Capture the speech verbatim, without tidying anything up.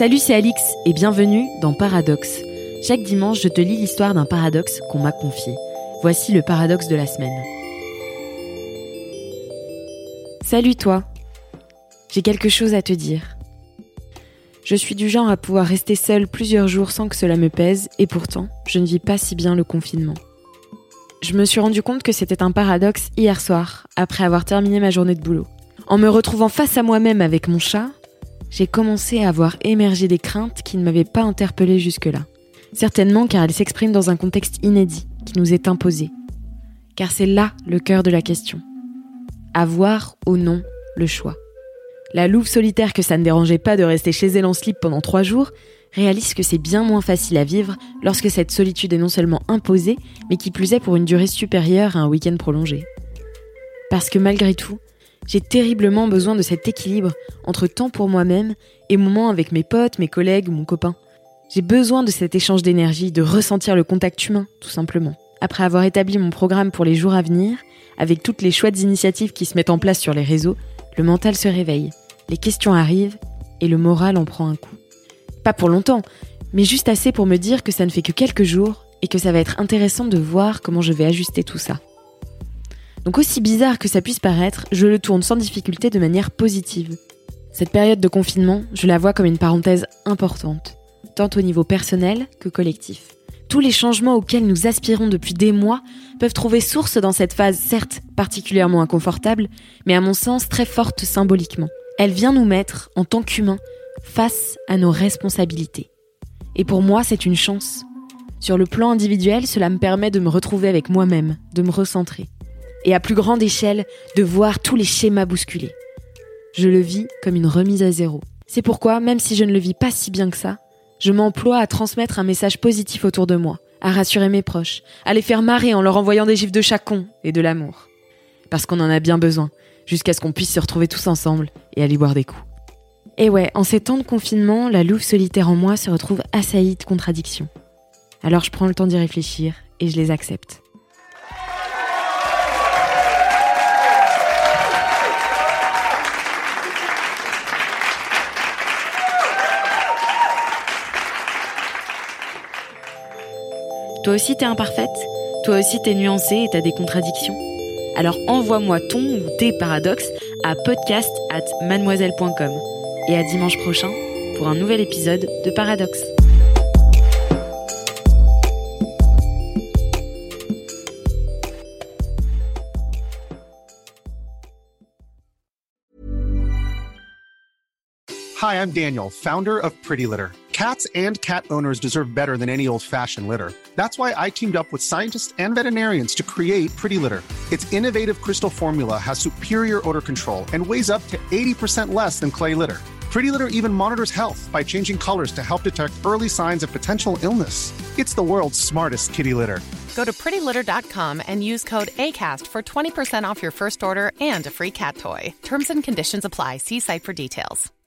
Salut, c'est Alix et bienvenue dans Paradoxe. Chaque dimanche, je te lis l'histoire d'un paradoxe qu'on m'a confié. Voici le paradoxe de la semaine. Salut toi, j'ai quelque chose à te dire. Je suis du genre à pouvoir rester seule plusieurs jours sans que cela me pèse et pourtant, je ne vis pas si bien le confinement. Je me suis rendu compte que c'était un paradoxe hier soir, après avoir terminé ma journée de boulot. En me retrouvant face à moi-même avec mon chat, j'ai commencé à avoir émergé des craintes qui ne m'avaient pas interpellée jusque-là. Certainement car elles s'expriment dans un contexte inédit qui nous est imposé. Car c'est là le cœur de la question. Avoir ou non le choix. La louve solitaire que ça ne dérangeait pas de rester chez elle en slip pendant trois jours réalise que c'est bien moins facile à vivre lorsque cette solitude est non seulement imposée, mais qui plus est pour une durée supérieure à un week-end prolongé. Parce que malgré tout, j'ai terriblement besoin de cet équilibre entre temps pour moi-même et moments avec mes potes, mes collègues ou mon copain. J'ai besoin de cet échange d'énergie, de ressentir le contact humain, tout simplement. Après avoir établi mon programme pour les jours à venir, avec toutes les chouettes initiatives qui se mettent en place sur les réseaux, le mental se réveille, les questions arrivent et le moral en prend un coup. Pas pour longtemps, mais juste assez pour me dire que ça ne fait que quelques jours et que ça va être intéressant de voir comment je vais ajuster tout ça. Donc aussi bizarre que ça puisse paraître, je le tourne sans difficulté de manière positive. Cette période de confinement, je la vois comme une parenthèse importante, tant au niveau personnel que collectif. Tous les changements auxquels nous aspirons depuis des mois peuvent trouver source dans cette phase, certes particulièrement inconfortable, mais à mon sens très forte symboliquement. Elle vient nous mettre, en tant qu'humains, face à nos responsabilités. Et pour moi, c'est une chance. Sur le plan individuel, cela me permet de me retrouver avec moi-même, de me recentrer. Et à plus grande échelle, de voir tous les schémas bousculés. Je le vis comme une remise à zéro. C'est pourquoi, même si je ne le vis pas si bien que ça, je m'emploie à transmettre un message positif autour de moi, à rassurer mes proches, à les faire marrer en leur envoyant des gifs de chat con et de l'amour. Parce qu'on en a bien besoin, jusqu'à ce qu'on puisse se retrouver tous ensemble et aller boire des coups. Et ouais, en ces temps de confinement, la louve solitaire en moi se retrouve assaillie de contradictions. Alors je prends le temps d'y réfléchir et je les accepte. Toi aussi t'es imparfaite, toi aussi t'es nuancée et t'as des contradictions. Alors envoie-moi ton ou tes paradoxes à podcast at mademoiselle point com. Et à dimanche prochain pour un nouvel épisode de Paradoxe. Hi, I'm Daniel, founder of Pretty Litter. Cats and cat owners deserve better than any old-fashioned litter. That's why I teamed up with scientists and veterinarians to create Pretty Litter. Its innovative crystal formula has superior odor control and weighs up to eighty percent less than clay litter. Pretty Litter even monitors health by changing colors to help detect early signs of potential illness. It's the world's smartest kitty litter. Go to pretty litter dot com and use code ACAST for twenty percent off your first order and a free cat toy. Terms and conditions apply. See site for details.